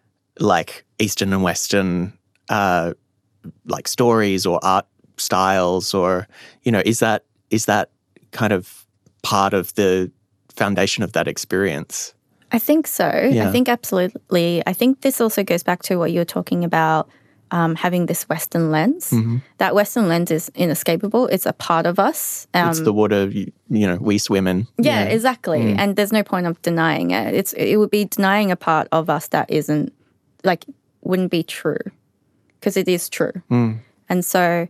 Speaker 3: like Eastern and Western uh, like stories or art styles, or, you know, is that is that kind of part of the foundation of that experience?
Speaker 6: I think so. Yeah. I think absolutely. I think this also goes back to what you were talking about, um, having this Western lens. Mm-hmm. That Western lens is inescapable. It's a part of us. Um,
Speaker 3: it's the water, you, you know, we swim in.
Speaker 6: Yeah, yeah. exactly. Mm. And there's no point of denying it. It's It would be denying a part of us that isn't, like, wouldn't be true, because it is true. Mm. And so,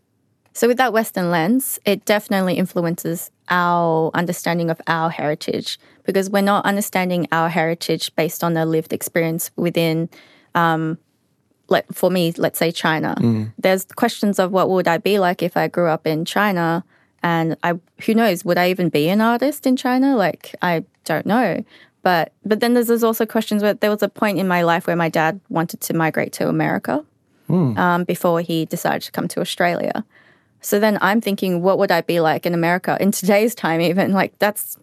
Speaker 6: so with that Western lens, it definitely influences our understanding of our heritage, because we're not understanding our heritage based on a lived experience within, um, like for me, let's say China. Mm. There's questions of what would I be like if I grew up in China, and I, who knows, would I even be an artist in China? Like, I don't know. But but then there's, there's also questions where there was a point in my life where my dad wanted to migrate to America mm. um, before he decided to come to Australia. So then I'm thinking, what would I be like in America in today's time even? Like, that's,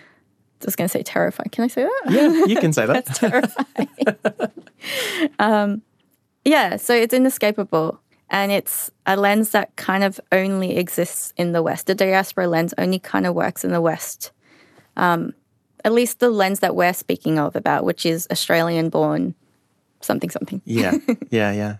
Speaker 6: I was going to say terrifying. Can I say that?
Speaker 3: Yeah, you can say that.
Speaker 6: That's terrifying. um, yeah, so it's inescapable. And it's a lens that kind of only exists in the West. The diaspora lens only kind of works in the West. Um At least the lens that we're speaking of about, which is Australian-born something, something.
Speaker 3: Yeah, yeah, yeah.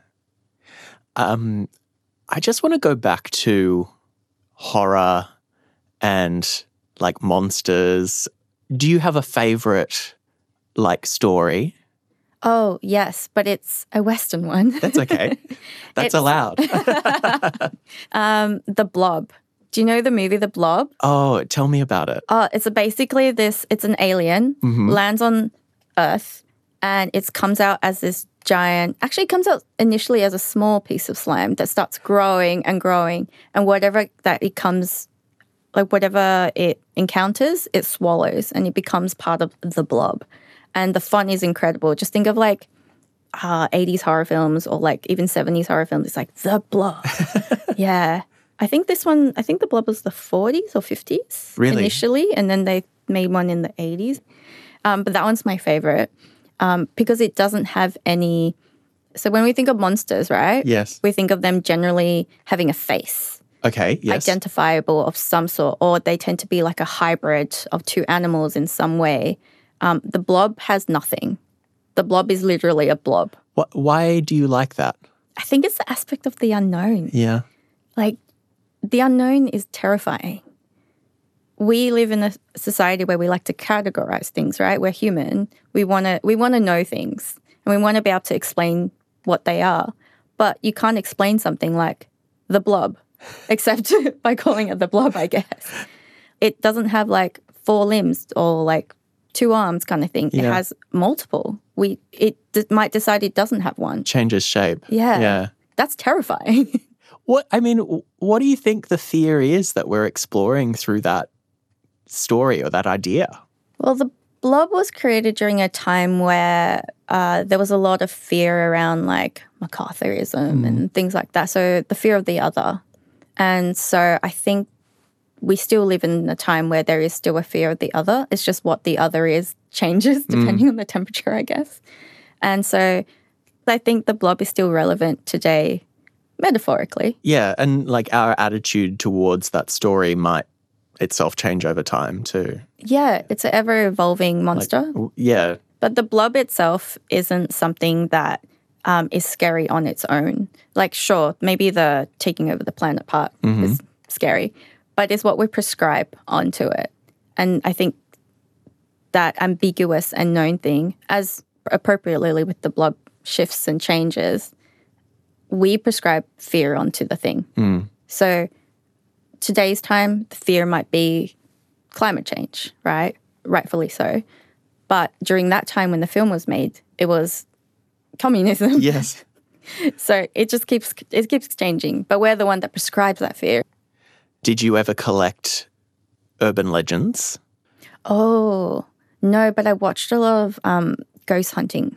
Speaker 3: Um, I just want to go back to horror and, like, monsters. Do you have a favourite, like, story?
Speaker 6: Oh, yes, but it's a Western one.
Speaker 3: That's okay. That's allowed.
Speaker 6: um, The Blob Do you know the movie The Blob?
Speaker 3: Oh, tell me about it.
Speaker 6: Uh, it's a basically this, it's an alien,
Speaker 3: Mm-hmm.
Speaker 6: lands on Earth, and it comes out as this giant, actually it comes out initially as a small piece of slime that starts growing and growing, and whatever that it comes, like whatever it encounters, it swallows, and it becomes part of the blob. And the fun is incredible. Just think of like uh, eighties horror films or like even seventies horror films. It's like The Blob. Yeah. I think this one, I think The Blob was the forties or fifties
Speaker 3: Really?
Speaker 6: initially, and then they made one in the eighties. Um, but that one's my favorite um, because it doesn't have any. So when we think of monsters, right?
Speaker 3: Yes.
Speaker 6: We think of them generally having a face,
Speaker 3: Okay, yes.
Speaker 6: identifiable of some sort, or they tend to be like a hybrid of two animals in some way. Um, the blob has nothing. The blob is literally a blob.
Speaker 3: Wh- Why do you like that?
Speaker 6: I think it's the aspect of the unknown.
Speaker 3: Yeah.
Speaker 6: Like, the unknown is terrifying. We live in a society where we like to categorize things, right? We're human. We want to we want to know things, and we want to be able to explain what they are. But you can't explain something like the blob, except by calling it the blob, I guess. It doesn't have like four limbs or like two arms kind of thing. It
Speaker 3: Yeah.
Speaker 6: has multiple. We It d- might decide it doesn't have one.
Speaker 3: Changes shape.
Speaker 6: Yeah.
Speaker 3: Yeah.
Speaker 6: That's terrifying.
Speaker 3: What I mean, w- what do you think the fear is that we're exploring through that story or that idea?
Speaker 6: Well, the blob was created during a time where uh, there was a lot of fear around like McCarthyism and things like that. So the fear of the other. And so I think we still live in a time where there is still a fear of the other. It's just what the other is changes depending on the temperature, I guess. And so I think the blob is still relevant today, metaphorically.
Speaker 3: Yeah, and like our attitude towards that story might itself change over time too.
Speaker 6: Yeah, it's an ever-evolving monster.
Speaker 3: W- Yeah.
Speaker 6: But the blob itself isn't something that um, is scary on its own. Like, sure, maybe the taking over the planet part is scary, but it's what we prescribe onto it. And I think that ambiguous and known thing, as appropriately with the blob shifts and changes, we prescribe fear onto the thing. So today's time, the fear might be climate change, right? Rightfully so. But during that time when the film was made, it was communism.
Speaker 3: Yes.
Speaker 6: So it just keeps it keeps changing. But we're the one that prescribes that fear.
Speaker 3: Did you ever collect urban legends?
Speaker 6: Oh, no, but I watched a lot of um, ghost hunting.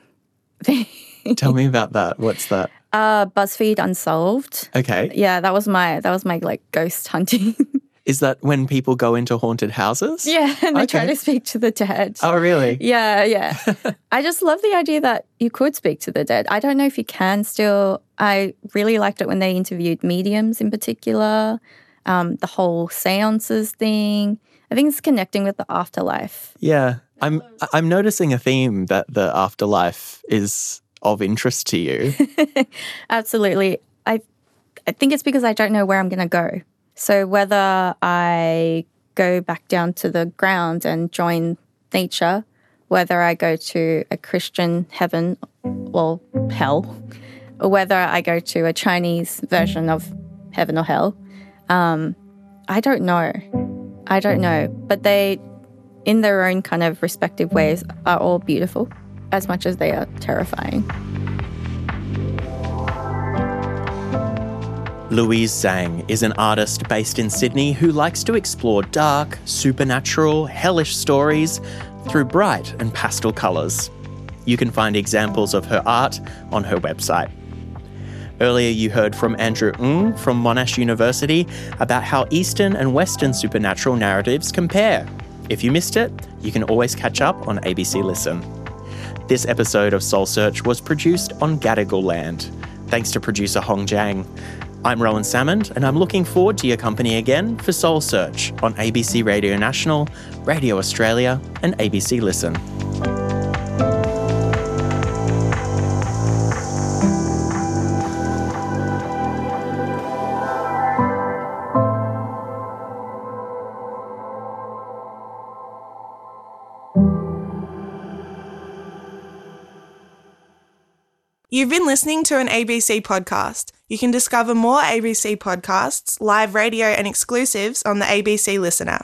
Speaker 3: Tell me about that. What's that?
Speaker 6: uh, BuzzFeed Unsolved.
Speaker 3: Okay.
Speaker 6: Yeah, that was my that was my like ghost hunting.
Speaker 3: Is that when people go into haunted houses?
Speaker 6: Yeah, and they try
Speaker 3: Okay.
Speaker 6: to speak to the dead.
Speaker 3: Oh, really?
Speaker 6: Yeah, yeah. I just love the idea that you could speak to the dead. I don't know if you can still. I really liked it when they interviewed mediums in particular, um, the whole seances thing. I think it's connecting with the afterlife.
Speaker 3: Yeah. I'm I'm noticing a theme that the afterlife is of interest to you.
Speaker 6: Absolutely. I I think it's because I don't know where I'm going to go. So whether I go back down to the ground and join nature, whether I go to a Christian heaven or hell, or whether I go to a Chinese version of heaven or hell, um, I don't know. I don't know. But they, in their own kind of respective ways, are all beautiful as much as they are terrifying.
Speaker 3: Louise Zhang is an artist based in Sydney who likes to explore dark, supernatural, hellish stories through bright and pastel colours. You can find examples of her art on her website. Earlier you heard from Andrew Ng from Monash University about how Eastern and Western supernatural narratives compare. If you missed it, you can always catch up on A B C Listen. This episode of Soul Search was produced on Gadigal land. Thanks to producer Hong Jiang. I'm Rowan Salmond, and I'm looking forward to your company again for Soul Search on A B C Radio National, Radio Australia, and A B C Listen.
Speaker 8: You've been listening to an A B C podcast. You can discover more A B C podcasts, live radio and exclusives on the A B C Listen app.